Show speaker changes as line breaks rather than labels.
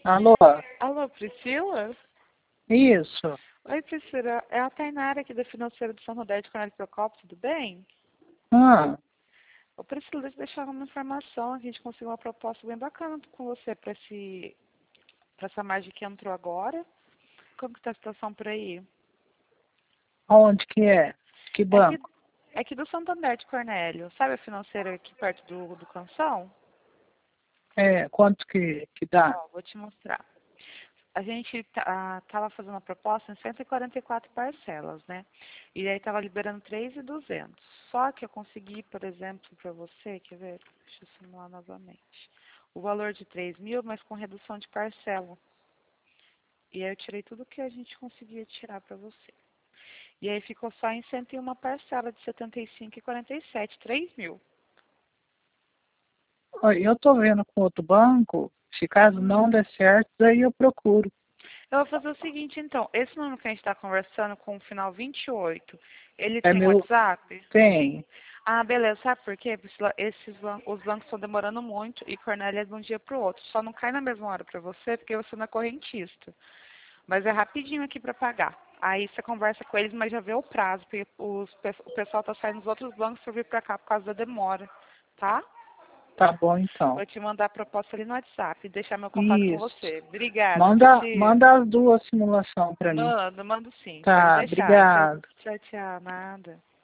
Alô?
Alô, Priscila?
Isso.
Oi, Priscila. É a Tainara aqui da Financeira do São Rodé de Cornélio Procópio, tudo bem?
Ah,
Ô, Priscila, deixa eu deixar uma informação. A gente conseguiu uma proposta bem bacana com você para essa margem que entrou agora. Como que tá a situação por aí?
onde que é? Que
É aqui,
banco?
é aqui do Santander de Cornélio. Sabe a financeira aqui perto do Canção?
É, quanto que dá?
Ó, vou te mostrar. A gente tava fazendo uma proposta em 144 parcelas, né? E aí tava liberando 3.200. Só que eu consegui, por exemplo, para você, quer ver? Deixa eu simular novamente. O valor de 3.000, mas com redução de parcela. E aí eu tirei tudo que a gente conseguia tirar para você. E aí ficou só em 101 parcela de 75,47, 3.000.
Olha, eu tô vendo com outro banco. Se caso não der certo, daí eu procuro.
Eu vou fazer o seguinte, então. Esse número que a gente está conversando com o final 28, ele
É
tem
meu.
WhatsApp?
Tem.
Ah, beleza. Sabe por quê? Priscila? Os bancos estão demorando muito e Cornélia é de um dia para o outro. Só não cai na mesma hora para você porque você não é correntista. Mas é rapidinho aqui para pagar. Aí você conversa com eles, mas já vê o prazo, porque o pessoal está saindo dos outros bancos para vir para cá por causa da demora, tá?
Tá bom então.
Vou te mandar a proposta ali no WhatsApp e deixar meu contato com
Isso.
você. Obrigada,
Manda,
Priscila.
manda as duas simulações para mim.
Mando sim. Pode
Tá,
deixar. Tchau,
obrigado.
tchau, tchau. Nada.